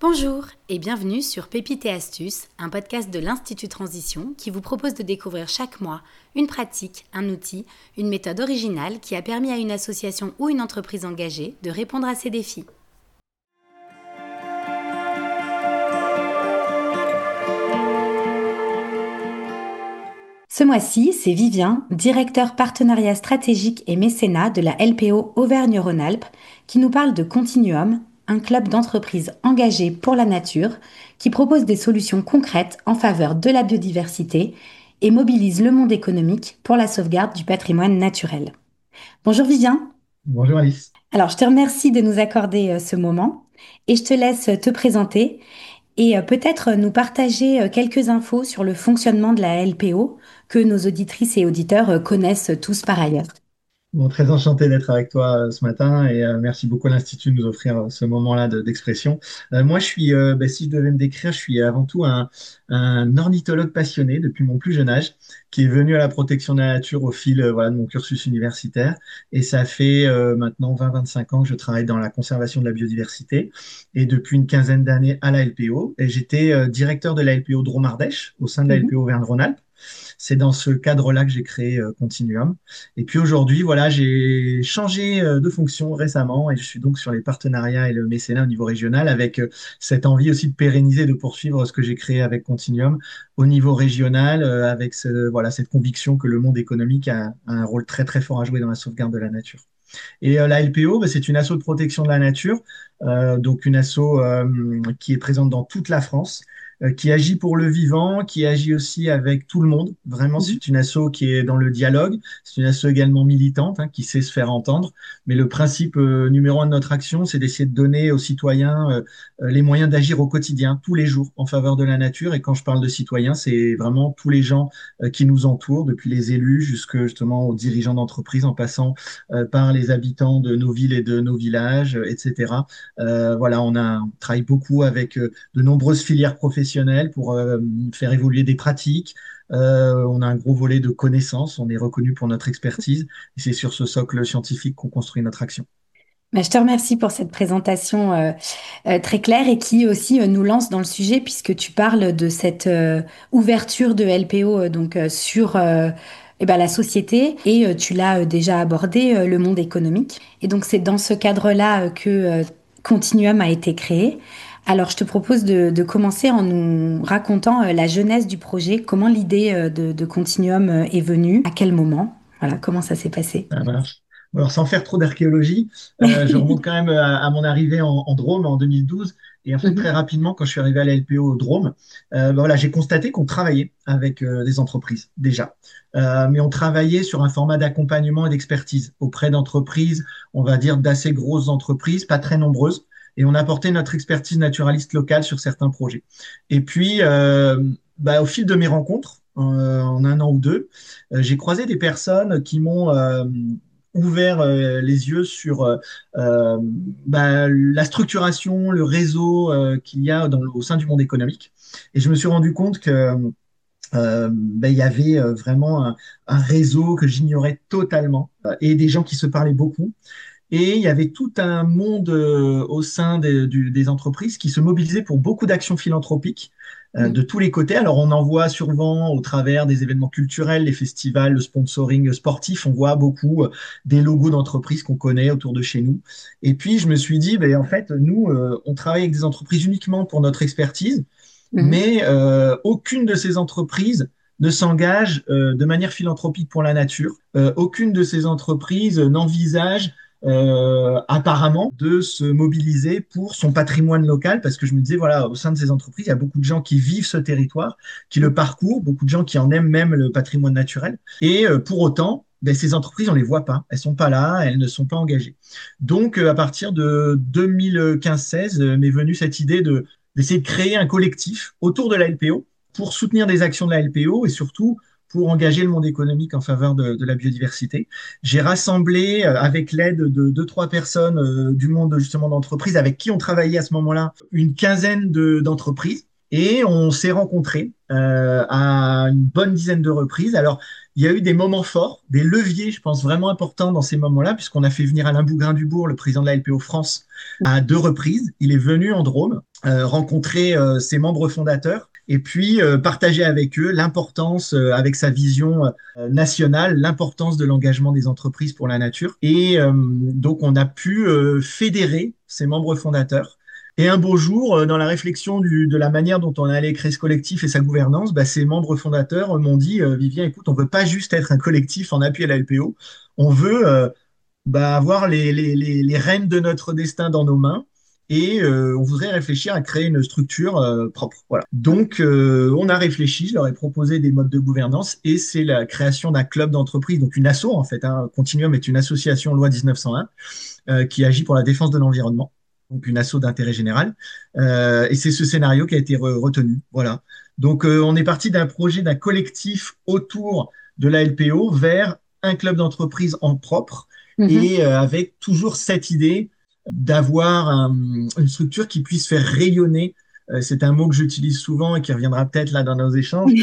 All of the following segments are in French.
Bonjour et bienvenue sur Pépites et Astuces, un podcast de l'Institut Transition qui vous propose de découvrir chaque mois une pratique, un outil, une méthode originale qui a permis à une association ou une entreprise engagée de répondre à ces défis. Ce mois-ci, c'est Vivien, directeur partenariat stratégique et mécénat de la LPO Auvergne-Rhône-Alpes, qui nous parle de Continuum, un club d'entreprises engagées pour la nature qui propose des solutions concrètes en faveur de la biodiversité et mobilise le monde économique pour la sauvegarde du patrimoine naturel. Bonjour Vivien. Bonjour Alice. Alors, je te remercie de nous accorder ce moment et je te laisse te présenter et peut-être nous partager quelques infos sur le fonctionnement de la LPO que nos auditrices et auditeurs connaissent tous par ailleurs. Bon, très enchanté d'être avec toi ce matin et merci beaucoup à l'Institut de nous offrir ce moment-là d'expression. Moi, si je devais me décrire, je suis avant tout un ornithologue passionné depuis mon plus jeune âge qui est venu à la protection de la nature au fil voilà, de mon cursus universitaire. Et ça fait maintenant 20-25 ans que je travaille dans la conservation de la biodiversité et depuis une quinzaine d'années à la LPO. Et j'étais directeur de la LPO Drôme-Ardèche au sein de la Mhm. LPO Auvergne-Rhône-Alpes. C'est dans ce cadre-là que j'ai créé Continuum. Et puis aujourd'hui, voilà, j'ai changé de fonction récemment et je suis donc sur les partenariats et le mécénat au niveau régional avec cette envie aussi de pérenniser, de poursuivre ce que j'ai créé avec Continuum au niveau régional, avec voilà, cette conviction que le monde économique a un rôle très très fort à jouer dans la sauvegarde de la nature. Et la LPO, bah, c'est une asso de protection de la nature, donc une asso qui est présente dans toute la France, qui agit pour le vivant, qui agit aussi avec tout le monde. Vraiment, Mhm. c'est une asso qui est dans le dialogue. C'est une asso également militante, hein, qui sait se faire entendre. Mais le principe numéro un de notre action, c'est d'essayer de donner aux citoyens les moyens d'agir au quotidien, tous les jours, en faveur de la nature. Et quand je parle de citoyens, c'est vraiment tous les gens qui nous entourent, depuis les élus jusque justement aux dirigeants d'entreprise, en passant par les habitants de nos villes et de nos villages, etc. Voilà, on travaille beaucoup avec de nombreuses filières professionnelles pour faire évoluer des pratiques. On a un gros volet de connaissances, on est reconnu pour notre expertise, et c'est sur ce socle scientifique qu'on construit notre action. Je te remercie pour cette présentation très claire et qui aussi nous lance dans le sujet puisque tu parles de cette ouverture de LPO sur la société et tu l'as déjà abordé, le monde économique. Et donc c'est dans ce cadre-là que Continuum a été créé. Alors je te propose de commencer en nous racontant la genèse du projet, comment l'idée de Continuum est venue, à quel moment, voilà, comment ça s'est passé. Ça marche. Alors, sans faire trop d'archéologie, je remonte quand même à mon arrivée en Drôme en 2012. Et en fait, très Mhm. rapidement, quand je suis arrivé à la LPO Drôme, voilà, j'ai constaté qu'on travaillait avec des entreprises déjà. Mais on travaillait sur un format d'accompagnement et d'expertise auprès d'entreprises, on va dire d'assez grosses entreprises, pas très nombreuses. Et on apportait notre expertise naturaliste locale sur certains projets. Et puis, au fil de mes rencontres, en un an ou deux, j'ai croisé des personnes qui m'ont ouvert les yeux sur la structuration, le réseau qu'il y a au sein du monde économique. Et je me suis rendu compte que il y avait vraiment un réseau que j'ignorais totalement et des gens qui se parlaient beaucoup. Et il y avait tout un monde au sein des entreprises qui se mobilisaient pour beaucoup d'actions philanthropiques de tous les côtés. Alors, on en voit souvent au travers des événements culturels, les festivals, le sponsoring sportif. On voit beaucoup des logos d'entreprises qu'on connaît autour de chez nous. Et puis, je me suis dit, ben, en fait, nous, on travaille avec des entreprises uniquement pour notre expertise, Mhm. mais aucune de ces entreprises ne s'engage de manière philanthropique pour la nature. Aucune de ces entreprises n'envisage apparemment de se mobiliser pour son patrimoine local parce que je me disais, voilà, au sein de ces entreprises, il y a beaucoup de gens qui vivent ce territoire, qui le parcourent, beaucoup de gens qui en aiment même le patrimoine naturel. Et pour autant, ben, ces entreprises, on les voit pas. Elles sont pas là, elles ne sont pas engagées. Donc, à partir de 2015-16, m'est venue cette idée d'essayer de créer un collectif autour de la LPO pour soutenir des actions de la LPO et surtout pour engager le monde économique en faveur de la biodiversité. J'ai rassemblé, avec l'aide de deux, trois personnes du monde justement d'entreprise avec qui on travaillait à ce moment-là, une quinzaine d'entreprises. Et on s'est rencontrés à une bonne dizaine de reprises. Alors, il y a eu des moments forts, des leviers, je pense, vraiment importants dans ces moments-là, puisqu'on a fait venir Alain Bougrain-Dubourg, le président de la LPO France, à deux reprises. Il est venu en Drôme rencontrer ses membres fondateurs et puis partager avec eux l'importance, avec sa vision nationale, l'importance de l'engagement des entreprises pour la nature. Et donc, on a pu fédérer ces membres fondateurs. Et un beau jour, dans la réflexion de la manière dont on allait créer ce collectif et sa gouvernance, bah, ces membres fondateurs m'ont dit, Vivien, écoute, on veut pas juste être un collectif en appui à la LPO, on veut bah, avoir les rênes de notre destin dans nos mains et on voudrait réfléchir à créer une structure propre. Voilà. Donc, on a réfléchi, je leur ai proposé des modes de gouvernance et c'est la création d'un club d'entreprise, donc une asso en fait. Hein. Continuum est une association loi 1901 qui agit pour la défense de l'environnement, donc une asso d'intérêt général. Et c'est ce scénario qui a été retenu. Voilà. Donc, on est parti d'un projet, d'un collectif autour de la LPO vers un club d'entreprise en propre Mhm. et avec toujours cette idée d'avoir une structure qui puisse faire rayonner. C'est un mot que j'utilise souvent et qui reviendra peut-être là dans nos échanges.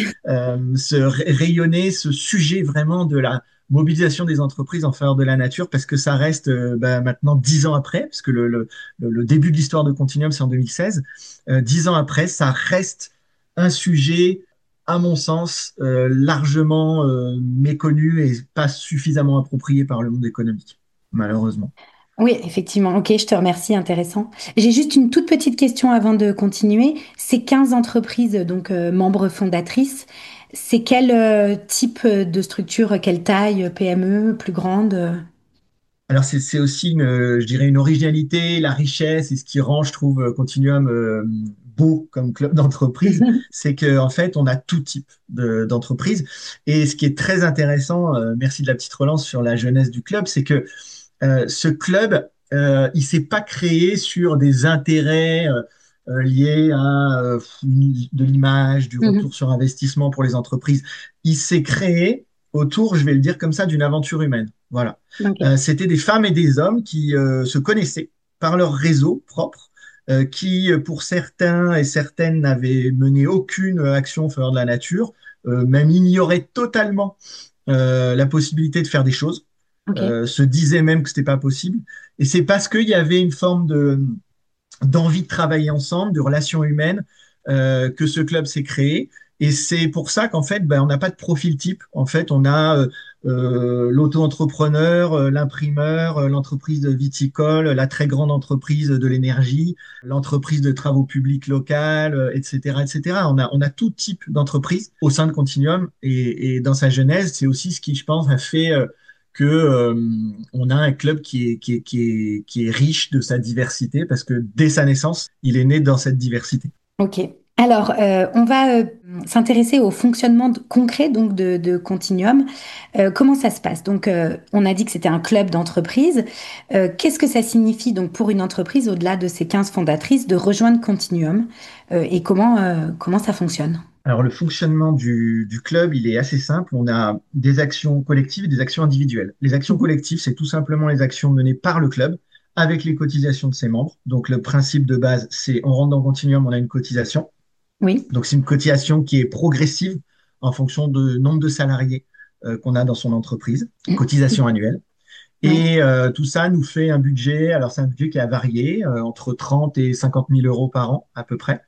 Rayonner ce sujet vraiment de la mobilisation des entreprises en faveur de la nature, parce que ça reste bah, maintenant 10 ans après, parce que le début de l'histoire de Continuum, c'est en 2016. 10 ans après, ça reste un sujet, à mon sens, largement méconnu et pas suffisamment approprié par le monde économique, malheureusement. Oui, effectivement. Ok, je te remercie, intéressant. J'ai juste une toute petite question avant de continuer. Ces 15 entreprises, donc membres fondatrices, c'est quel type de structure, quelle taille, PME, plus grande? Alors c'est aussi je dirais une originalité, la richesse et ce qui rend, je trouve, Continuum beau comme club d'entreprise, c'est que en fait on a tout type d'entreprise. Et ce qui est très intéressant, merci de la petite relance sur la jeunesse du club, c'est que ce club, il s'est pas créé sur des intérêts liés à de l'image, du retour Mhm. sur investissement pour les entreprises. Il s'est créé autour, je vais le dire comme ça, d'une aventure humaine. Voilà. Ok. C'était des femmes et des hommes qui se connaissaient par leur réseau propre, qui, pour certains et certaines, n'avaient mené aucune action en faveur de la nature, même ignoraient totalement la possibilité de faire des choses, Ok. se disaient même que c'était pas possible. Et c'est parce qu'il y avait une forme d'envie de travailler ensemble, de relations humaines, que ce club s'est créé. Et c'est pour ça qu'en fait, ben, on n'a pas de profil type. En fait, on a l'auto-entrepreneur, l'imprimeur, l'entreprise viticole, la très grande entreprise de l'énergie, l'entreprise de travaux publics locales, etc., etc. On a tout type d'entreprise au sein de Continuum. Et dans sa genèse, c'est aussi ce qui, je pense, a fait que on a un club qui est riche de sa diversité parce que dès sa naissance, il est né dans cette diversité. Ok. Alors, on va s'intéresser au fonctionnement concret donc de Continuum. Comment ça se passe? Donc, on a dit que c'était un club d'entreprise. Qu'est-ce que ça signifie donc pour une entreprise au-delà de ses 15 fondatrices de rejoindre Continuum? Et comment ça fonctionne? Alors, le fonctionnement du club, il est assez simple. On a des actions collectives et des actions individuelles. Les actions Mhm. collectives, c'est tout simplement les actions menées par le club avec les cotisations de ses membres. Donc, le principe de base, c'est on rentre dans Continuum, on a une cotisation. Oui. Donc, c'est une cotisation qui est progressive en fonction du nombre de salariés qu'on a dans son entreprise, cotisation annuelle. Oui. Et tout ça nous fait un budget, alors c'est un budget qui a varié entre 30 et 50 000 euros par an à peu près,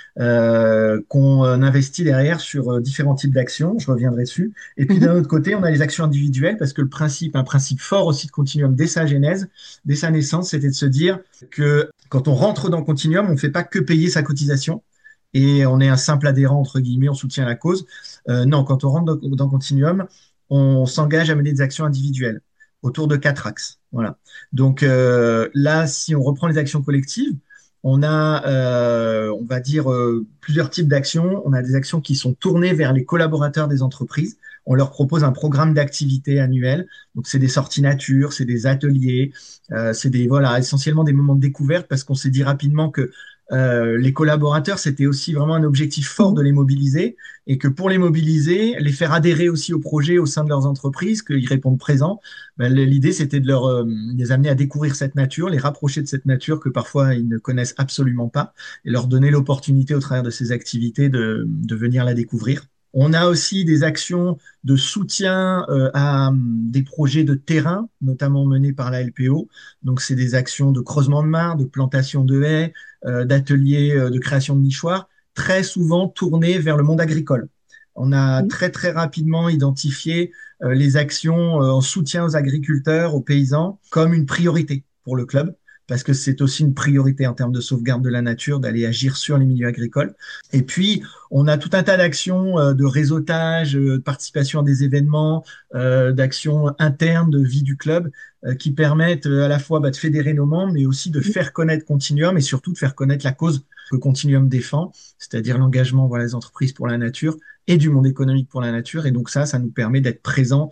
qu'on investit derrière sur différents types d'actions, je reviendrai dessus. Et puis d'un Mhm. autre côté, on a les actions individuelles, parce que un principe fort aussi de Continuum dès sa genèse, dès sa naissance, c'était de se dire que quand on rentre dans Continuum, on ne fait pas que payer sa cotisation, et on est un simple adhérent, entre guillemets, on soutient la cause. Non, quand on rentre dans Continuum, on s'engage à mener des actions individuelles autour de 4 axes. Voilà. Donc là, si on reprend les actions collectives, on a, on va dire, plusieurs types d'actions. On a des actions qui sont tournées vers les collaborateurs des entreprises. On leur propose un programme d'activité annuel. Donc, c'est des sorties nature, c'est des ateliers, c'est voilà, essentiellement des moments de découverte parce qu'on s'est dit rapidement que les collaborateurs, c'était aussi vraiment un objectif fort de Mhm. les mobiliser et que pour les mobiliser, les faire adhérer aussi au projet au sein de leurs entreprises, qu'ils répondent présents. Ben, l'idée, c'était de les amener à découvrir cette nature, les rapprocher de cette nature que parfois ils ne connaissent absolument pas et leur donner l'opportunité au travers de ces activités de venir la découvrir. On a aussi des actions de soutien à des projets de terrain, notamment menés par la LPO. Donc, c'est des actions de creusement de mares, de plantation de haies, d'ateliers de création de nichoirs, très souvent tournés vers le monde agricole. On a Mhm. très, très rapidement identifié les actions en soutien aux agriculteurs, aux paysans, comme une priorité pour le club, parce que c'est aussi une priorité en termes de sauvegarde de la nature d'aller agir sur les milieux agricoles. Et puis, on a tout un tas d'actions de réseautage, de participation à des événements, d'actions internes de vie du club qui permettent à la fois de fédérer nos membres, mais aussi de faire connaître Continuum et surtout de faire connaître la cause que Continuum défend, c'est-à-dire l'engagement voilà, des entreprises pour la nature et du monde économique pour la nature. Et donc ça nous permet d'être présents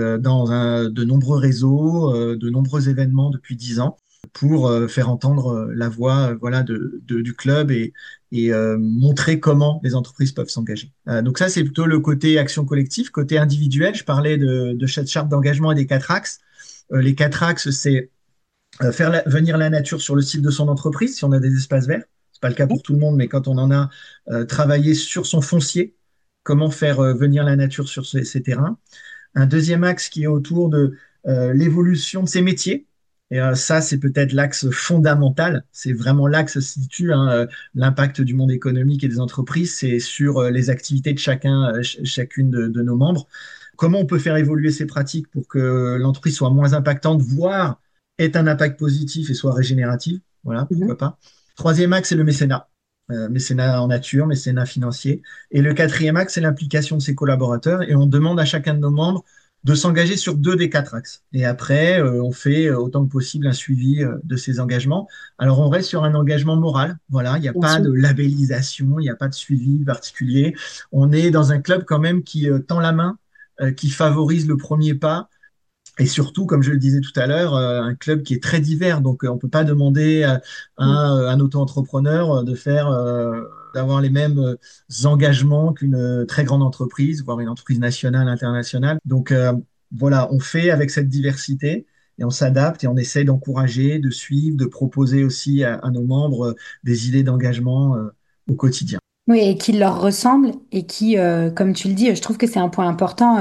de nombreux réseaux, de nombreux événements depuis 10 ans pour faire entendre la voix voilà, du club et montrer comment les entreprises peuvent s'engager. Donc ça, c'est plutôt le côté action collective. Côté individuel, je parlais de cette charte d'engagement et des 4 axes. Les 4 axes, c'est faire venir la nature sur le site de son entreprise, si on a des espaces verts. C'est pas le cas pour tout le monde, mais quand on en a, travaillé sur son foncier, comment faire venir la nature sur ces terrains. Un deuxième axe qui est autour de l'évolution de ces métiers. Et ça, c'est peut-être l'axe fondamental. C'est vraiment là que se situe hein, l'impact du monde économique et des entreprises. C'est sur les activités de chacune de nos membres. Comment on peut faire évoluer ces pratiques pour que l'entreprise soit moins impactante, voire ait un impact positif et soit régénérative. Voilà, Mhm. pourquoi pas. Troisième axe, c'est le mécénat. Mécénat en nature, mécénat financier. Et le quatrième axe, c'est l'implication de ses collaborateurs. Et on demande à chacun de nos membres de s'engager sur 2 des 4 axes. Et après, on fait autant que possible un suivi de ces engagements. Alors, on reste sur un engagement moral. Voilà, il n'y a Bien pas sûr. de labellisation, il n'y a pas de suivi particulier. On est dans un club quand même qui tend la main, qui favorise le premier pas et surtout, comme je le disais tout à l'heure, un club qui est très divers. Donc, on ne peut pas demander à Mhm. un auto-entrepreneur d'avoir les mêmes engagements qu'une très grande entreprise, voire une entreprise nationale, internationale. Donc, voilà, on fait avec cette diversité et on s'adapte et on essaie d'encourager, de suivre, de proposer aussi à nos membres des idées d'engagement au quotidien. Oui, et qui leur ressemble et qui, comme tu le dis, je trouve que c'est un point important,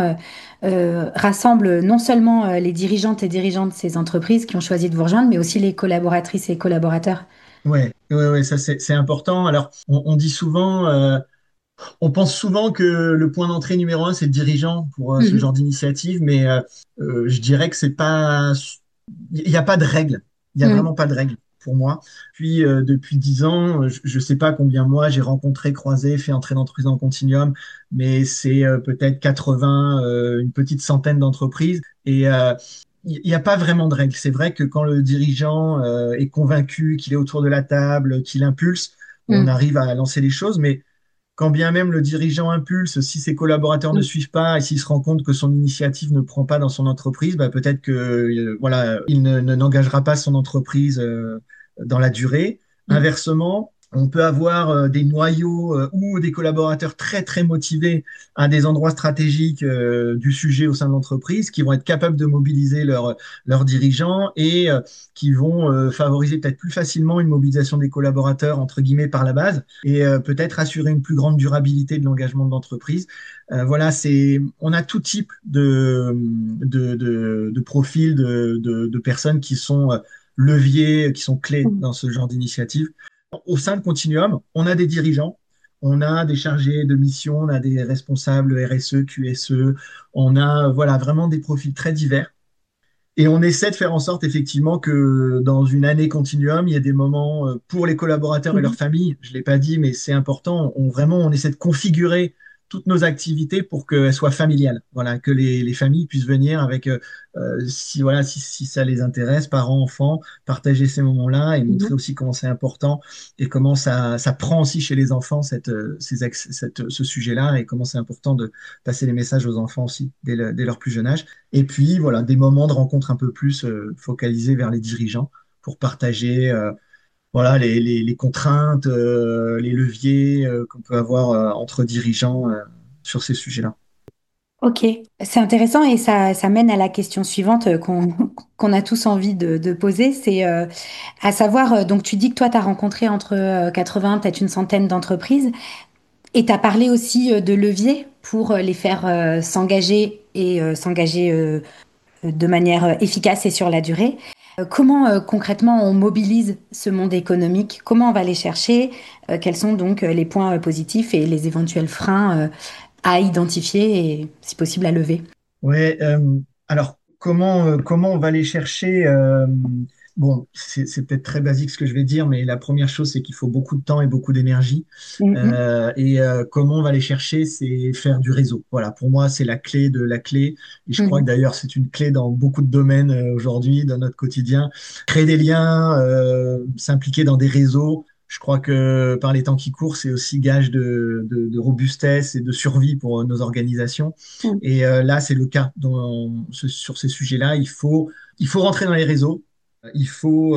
rassemble non seulement les dirigeantes et dirigeants de ces entreprises qui ont choisi de vous rejoindre, mais aussi les collaboratrices et collaborateurs. Ouais, ouais, ouais, ça c'est important. Alors, on dit souvent, on pense souvent que le point d'entrée numéro un, c'est le dirigeant pour ce Mhm. genre d'initiative, mais je dirais que c'est pas, il n'y a pas de règle. Il n'y a vraiment Mhm. pas de règle pour moi. Puis depuis 10 ans, je ne sais pas combien moi j'ai rencontré, croisé, fait entrer d'entreprises dans le continuum, mais c'est peut-être 80, une petite centaine d'entreprises. Et il n'y a pas vraiment de règle. C'est vrai que quand le dirigeant est convaincu, qu'il est autour de la table, qu'il impulse, on Mhm. arrive à lancer les choses, mais quand bien même le dirigeant impulse, si ses collaborateurs ne Mhm. suivent pas et s'il se rend compte que son initiative ne prend pas dans son entreprise, bah, peut-être que voilà, il n'engagera pas son entreprise dans la durée. Mhm. Inversement, on peut avoir des noyaux ou des collaborateurs très très motivés à des endroits stratégiques du sujet au sein de l'entreprise qui vont être capables de mobiliser leurs dirigeants et qui vont favoriser peut-être plus facilement une mobilisation des collaborateurs entre guillemets par la base et peut-être assurer une plus grande durabilité de l'engagement de l'entreprise. Voilà, on a tout type de profils de personnes qui sont leviers, qui sont clés Mhm. dans ce genre d'initiative. Au sein de Continuum, on a des dirigeants, on a des chargés de mission, on a des responsables RSE, QSE, on a voilà, vraiment des profils très divers. Et on essaie de faire en sorte effectivement que dans une année continuum, il y ait des moments pour les collaborateurs et leurs Mhm. familles. Je ne l'ai pas dit, mais c'est important. On essaie de configurer toutes nos activités pour qu'elles soient familiales. Voilà, que les familles puissent venir avec, si ça les intéresse, parents, enfants, partager ces moments-là et montrer Mhm. aussi comment c'est important et comment ça prend aussi chez les enfants ce sujet-là et comment c'est important de passer les messages aux enfants aussi dès leur plus jeune âge. Et puis, voilà, des moments de rencontre un peu plus focalisés vers les dirigeants pour partager voilà, les contraintes, les leviers qu'on peut avoir entre dirigeants sur ces sujets-là. Ok, c'est intéressant et ça mène à la question suivante qu'on a tous envie de poser, c'est à savoir, donc tu dis que toi, tu as rencontré entre 80, peut-être une centaine d'entreprises. Et tu as parlé aussi de leviers pour les faire s'engager et s'engager de manière efficace et sur la durée. Comment concrètement on mobilise ce monde économique? Comment on va les chercher? Quels sont donc les points positifs et les éventuels freins à identifier et, si possible, à lever? Ouais, alors comment on va les chercher bon, c'est peut-être très basique ce que je vais dire, mais la première chose, c'est qu'il faut beaucoup de temps et beaucoup d'énergie. Mhm, Comment on va les chercher, c'est faire du réseau. Voilà, pour moi, c'est la clé de la clé. Et je crois que mhm, d'ailleurs, c'est une clé dans beaucoup de domaines aujourd'hui, dans notre quotidien. Créer des liens, s'impliquer dans des réseaux. Je crois que par les temps qui courent, c'est aussi gage de robustesse et de survie pour nos organisations. mhm, Et là, c'est le cas sur ces sujets-là. Il faut rentrer dans les réseaux. Il faut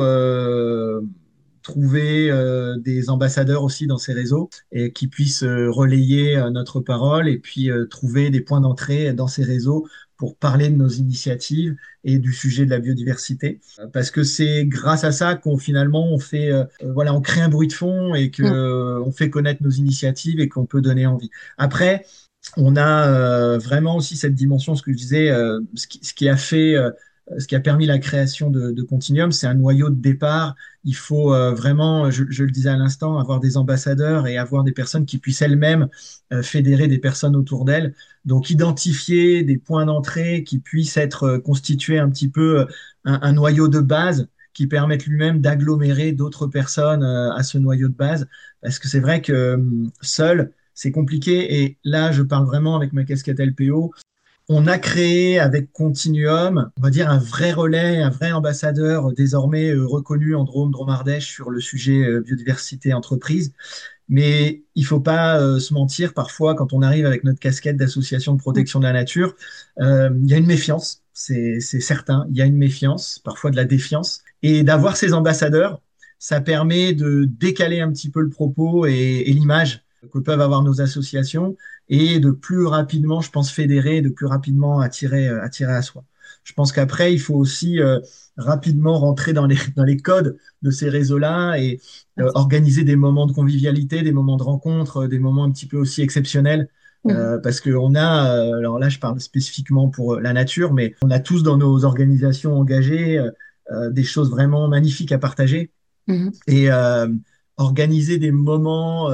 trouver des ambassadeurs aussi dans ces réseaux et qui puissent relayer notre parole et puis trouver des points d'entrée dans ces réseaux pour parler de nos initiatives et du sujet de la biodiversité. Parce que c'est grâce à ça qu'on finalement on fait voilà, on crée un bruit de fond et que mhm, on fait connaître nos initiatives et qu'on peut donner envie. Après, on a vraiment aussi cette dimension, ce que je disais, ce qui a fait, ce qui a permis la création de Continuum, c'est un noyau de départ. Il faut vraiment, je le disais à l'instant, avoir des ambassadeurs et avoir des personnes qui puissent elles-mêmes fédérer des personnes autour d'elles. Donc identifier des points d'entrée qui puissent être constitués un petit peu un noyau de base qui permette lui-même d'agglomérer d'autres personnes à ce noyau de base. Parce que c'est vrai que seul, c'est compliqué. Et là, je parle vraiment avec ma casquette LPO. On a créé avec Continuum, on va dire, un vrai relais, un vrai ambassadeur désormais reconnu en Drôme-Ardèche sur le sujet biodiversité entreprise. Mais il faut pas se mentir, parfois, quand on arrive avec notre casquette d'association de protection de la nature, il y a une méfiance, c'est certain, il y a une méfiance, parfois de la défiance. Et d'avoir ces ambassadeurs, ça permet de décaler un petit peu le propos et l'image que peuvent avoir nos associations et de plus rapidement, je pense, fédérer, de plus rapidement attirer à soi. Je pense qu'après, il faut aussi rapidement rentrer dans les codes de ces réseaux-là et organiser des moments de convivialité, des moments de rencontre, des moments un petit peu aussi exceptionnels. mhm, Parce qu'on a, alors là je parle spécifiquement pour la nature, mais on a tous dans nos organisations engagées des choses vraiment magnifiques à partager mhm, et organiser des moments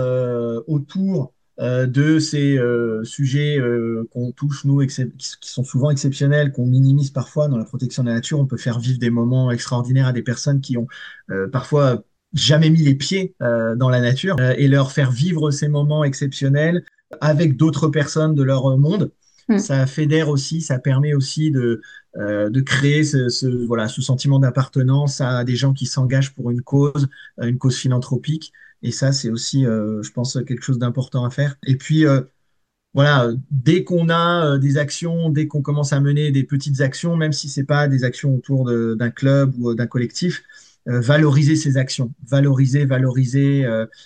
autour de ces sujets qu'on touche, nous, qui sont souvent exceptionnels, qu'on minimise parfois dans la protection de la nature. On peut faire vivre des moments extraordinaires à des personnes qui ont parfois jamais mis les pieds dans la nature et leur faire vivre ces moments exceptionnels avec d'autres personnes de leur monde. mhm, Ça fédère aussi, ça permet aussi de créer voilà, ce sentiment d'appartenance à des gens qui s'engagent pour une cause philanthropique. Et ça, c'est aussi, je pense, quelque chose d'important à faire. Et puis, voilà, dès qu'on a des actions, dès qu'on commence à mener des petites actions, même si c'est pas des actions autour d'un club ou d'un collectif, valoriser ces actions, valoriser,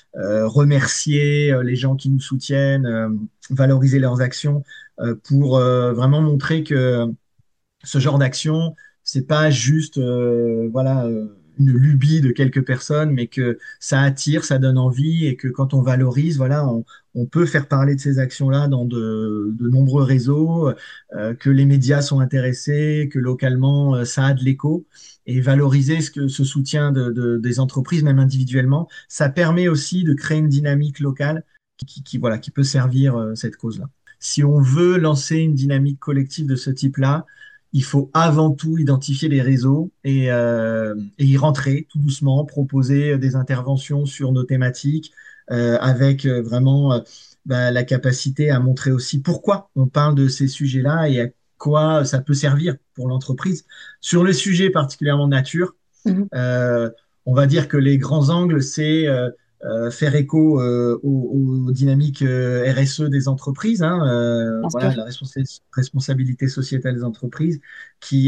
remercier les gens qui nous soutiennent, valoriser leurs actions pour vraiment montrer que ce genre d'action, c'est pas juste voilà une lubie de quelques personnes, mais que ça attire, ça donne envie et que quand on valorise, voilà, on peut faire parler de ces actions-là dans de nombreux réseaux, que les médias sont intéressés, que localement ça a de l'écho et valoriser ce soutien des entreprises, même individuellement, ça permet aussi de créer une dynamique locale voilà, qui peut servir cette cause-là. Si on veut lancer une dynamique collective de ce type-là, il faut avant tout identifier les réseaux et y rentrer tout doucement, proposer des interventions sur nos thématiques avec vraiment bah, la capacité à montrer aussi pourquoi on parle de ces sujets-là et à quoi ça peut servir pour l'entreprise. Sur le sujet particulièrement nature, mhm. euh, on va dire que les grands angles, c'est faire écho aux dynamiques RSE des entreprises, hein, Bien voilà, sûr. la responsabilité sociétale des entreprises, qui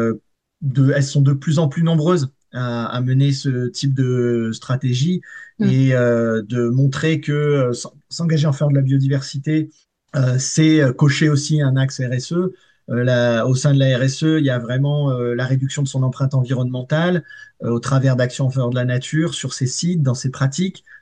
elles sont de plus en plus nombreuses à mener ce type de stratégie Mhm, et de montrer que s'engager en faveur de la biodiversité, c'est cocher aussi un axe RSE. Au sein de la RSE, il y a vraiment la réduction de son empreinte environnementale au travers d'actions en faveur de la nature sur ses sites, dans ses pratiques.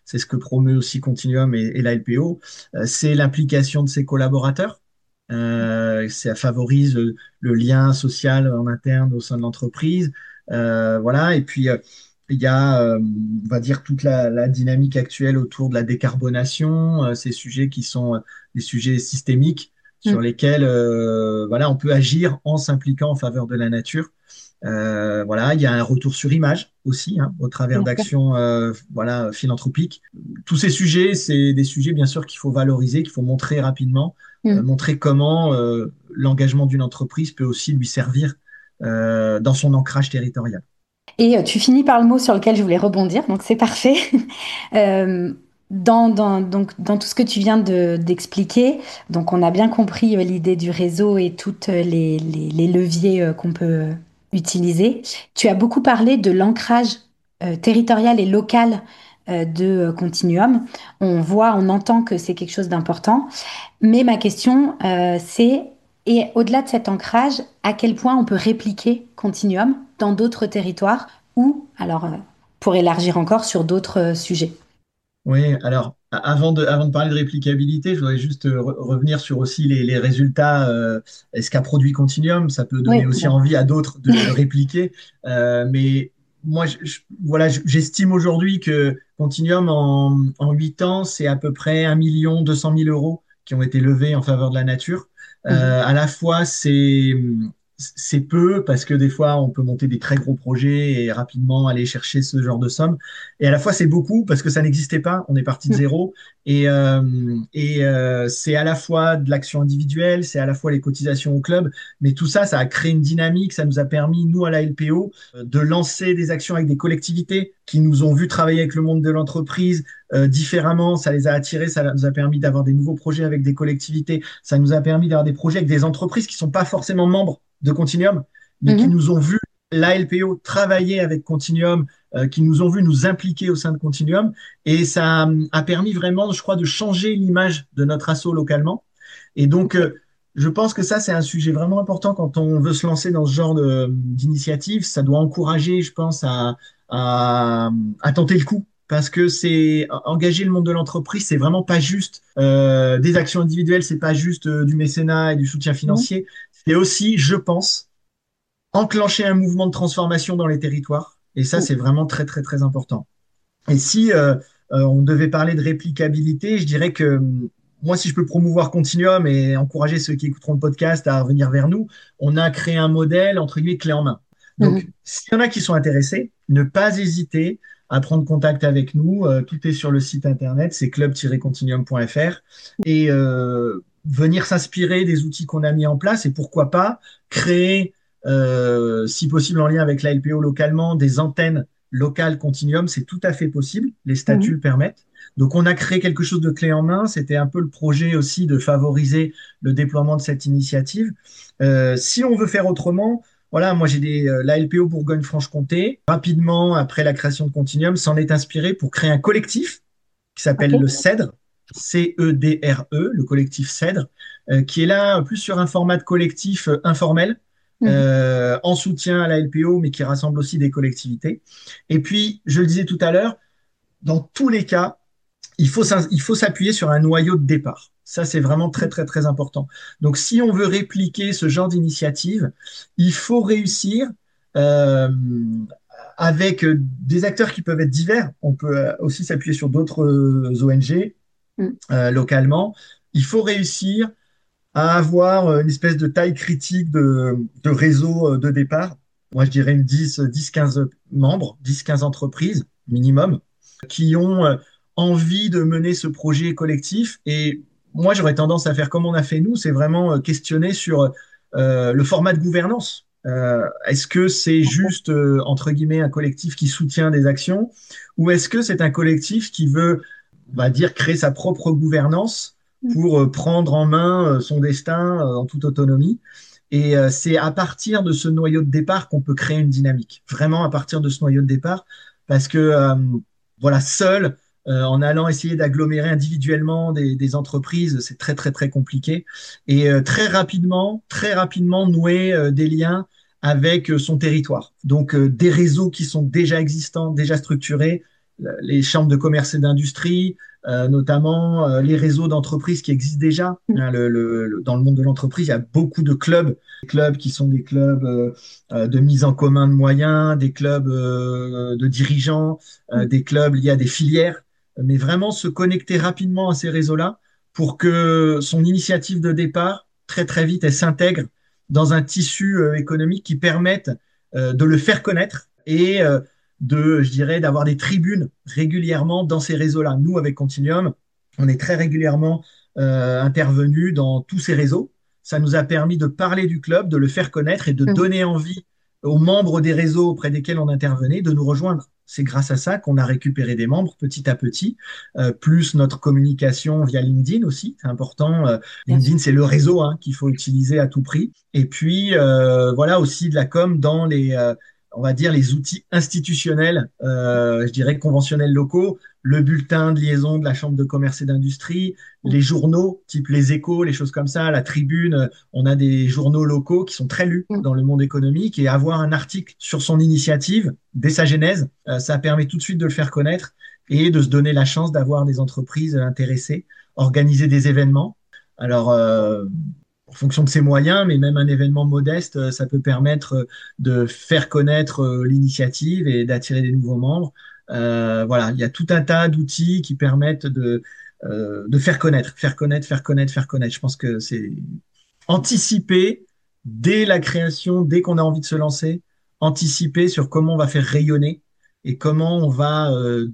c'est ce que promeut aussi Continuum et la LPO, c'est l'implication de ses collaborateurs. Ça favorise le lien social en interne au sein de l'entreprise. Voilà. Et puis, il y a, on va dire, toute la dynamique actuelle autour de la décarbonation, ces sujets qui sont des sujets systémiques sur Mm. lesquels voilà, on peut agir en s'impliquant en faveur de la nature. Voilà, il y a un retour sur image aussi, hein, au travers Bien sûr. d'actions voilà, philanthropiques. Tous ces sujets, c'est des sujets bien sûr qu'il faut valoriser, qu'il faut montrer rapidement, Mm. montrer comment l'engagement d'une entreprise peut aussi lui servir dans son ancrage territorial. Et tu finis par le mot sur lequel je voulais rebondir, donc c'est parfait. Euh, donc, dans tout ce que tu viens d'expliquer, donc on a bien compris l'idée du réseau et tous les leviers qu'on peut utiliser. Tu as beaucoup parlé de l'ancrage territorial et local de Continuum. On voit, on entend que c'est quelque chose d'important. Mais ma question, c'est, et au-delà de cet ancrage, à quel point on peut répliquer Continuum dans d'autres territoires ou, alors, pour élargir encore sur d'autres sujets. Oui, alors avant de parler de réplicabilité, je voudrais juste revenir sur aussi les résultats. Est-ce qu'un produit Continuum, ça peut donner Oui, aussi bon. envie à d'autres de répliquer. Mais moi, voilà, j'estime aujourd'hui que Continuum, en 8 ans, c'est à peu près 1 200 000 euros qui ont été levés en faveur de la nature. Mhm. À la fois, c'est peu parce que des fois, on peut monter des très gros projets et rapidement aller chercher ce genre de somme. Et à la fois, c'est beaucoup parce que ça n'existait pas. On est parti de Mhm. zéro. C'est à la fois de l'action individuelle, c'est à la fois les cotisations au club. Mais tout ça, ça a créé une dynamique. Ça nous a permis, nous, à la LPO, de lancer des actions avec des collectivités qui nous ont vu travailler avec le monde de l'entreprise différemment. Ça les a attirés. Ça nous a permis d'avoir des nouveaux projets avec des collectivités. Ça nous a permis d'avoir des projets avec des entreprises qui ne sont pas forcément membres de Continuum, mais qui Mhm. nous ont vu la LPO travailler avec Continuum, qui nous ont vu nous impliquer au sein de Continuum. Et ça a permis vraiment, je crois, de changer l'image de notre asso localement. Et donc, je pense que ça, c'est un sujet vraiment important quand on veut se lancer dans ce genre d'initiative. Ça doit encourager, je pense, à tenter le coup. Parce que c'est engager le monde de l'entreprise, c'est vraiment pas juste des actions individuelles, c'est pas juste du mécénat et du soutien Mhm. financier. C'est aussi, je pense, enclencher un mouvement de transformation dans les territoires. Et ça, c'est vraiment très, très, très important. Et si on devait parler de réplicabilité, je dirais que moi, si je peux promouvoir Continuum et encourager ceux qui écouteront le podcast à revenir vers nous, on a créé un modèle, entre guillemets, clé en main. Donc, Mhm. s'il y en a qui sont intéressés, ne pas hésiter à prendre contact avec nous. Tout est sur le site internet, c'est club-continuum.fr. Et venir s'inspirer des outils qu'on a mis en place et pourquoi pas créer, si possible en lien avec la LPO localement, des antennes locales Continuum, c'est tout à fait possible. Les statuts Mhm. le permettent. Donc, on a créé quelque chose de clé en main. C'était un peu le projet aussi de favoriser le déploiement de cette initiative. Si on veut faire autrement, voilà, moi j'ai la LPO Bourgogne-Franche-Comté, rapidement après la création de Continuum, s'en est inspiré pour créer un collectif qui Ok. s'appelle le CEDRE, CEDRE, le collectif CEDRE, qui est là plus sur un format de collectif informel, Mhm. en soutien à la LPO, mais qui rassemble aussi des collectivités. Et puis, je le disais tout à l'heure, dans tous les cas, il faut s'appuyer sur un noyau de départ. Ça, c'est vraiment très, très, très important. Donc, si on veut répliquer ce genre d'initiative, il faut réussir euh, avec des acteurs qui peuvent être divers. On peut aussi s'appuyer sur d'autres ONG Mhm. localement. Il faut réussir à avoir une espèce de taille critique de réseau de départ. Moi, je dirais une 10-15 membres, 10-15 entreprises minimum, qui ont envie de mener ce projet collectif. Et moi, j'aurais tendance à faire comme on a fait nous, c'est vraiment questionner sur le format de gouvernance. Est-ce que c'est juste, entre guillemets, un collectif qui soutient des actions ou est-ce que c'est un collectif qui veut, on va dire, créer sa propre gouvernance pour prendre en main son destin en toute autonomie. Et c'est à partir de ce noyau de départ qu'on peut créer une dynamique. Vraiment à partir de ce noyau de départ, parce que voilà, seul, en allant essayer d'agglomérer individuellement des entreprises, c'est très très très compliqué. Et très rapidement nouer des liens avec son territoire. Donc des réseaux qui sont déjà existants, déjà structurés, les chambres de commerce et d'industrie, notamment les réseaux d'entreprises qui existent déjà. Hein, dans le monde de l'entreprise, il y a beaucoup de clubs, des clubs qui sont des clubs de mise en commun de moyens, des clubs de dirigeants, des clubs liés à des filières, mais vraiment se connecter rapidement à ces réseaux-là pour que son initiative de départ, très très vite, elle s'intègre dans un tissu économique qui permette de le faire connaître et je dirais, d'avoir des tribunes régulièrement dans ces réseaux-là. Nous, avec Continuum, on est très régulièrement intervenus dans tous ces réseaux. Ça nous a permis de parler du club, de le faire connaître et de Mhm. donner envie aux membres des réseaux auprès desquels on intervenait de nous rejoindre. C'est grâce à ça qu'on a récupéré des membres petit à petit, plus notre communication via LinkedIn aussi, c'est important. Bien sûr. LinkedIn, c'est le réseau hein, qu'il faut utiliser à tout prix. Et puis, voilà aussi de la com dans on va dire, les outils institutionnels, je dirais conventionnels locaux, le bulletin de liaison de la Chambre de commerce et d'industrie, les journaux, type les Échos, les choses comme ça, la Tribune, on a des journaux locaux qui sont très lus Mhm. dans le monde économique et avoir un article sur son initiative dès sa genèse, ça permet tout de suite de le faire connaître et de se donner la chance d'avoir des entreprises intéressées, organiser des événements. Alors, en fonction de ses moyens, mais même un événement modeste, ça peut permettre de faire connaître l'initiative et d'attirer des nouveaux membres. Voilà, il y a tout un tas d'outils qui permettent de faire connaître, faire connaître, faire connaître, faire connaître. Je pense que c'est anticiper dès la création, dès qu'on a envie de se lancer, anticiper sur comment on va faire rayonner et comment on va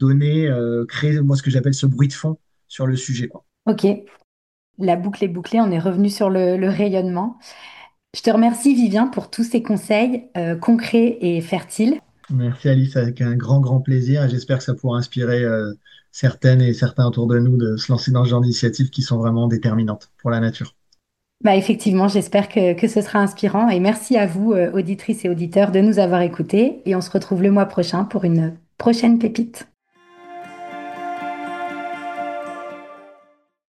créer, moi, ce que j'appelle ce bruit de fond sur le sujet, quoi. Ok, la boucle est bouclée, on est revenu sur le rayonnement. Je te remercie, Vivien, pour tous ces conseils concrets et fertiles. Merci Alice, avec un grand, grand plaisir. Et j'espère que ça pourra inspirer certaines et certains autour de nous de se lancer dans ce genre d'initiatives qui sont vraiment déterminantes pour la nature. Bah, effectivement, j'espère que ce sera inspirant et merci à vous, auditrices et auditeurs, de nous avoir écoutés et on se retrouve le mois prochain pour une prochaine pépite.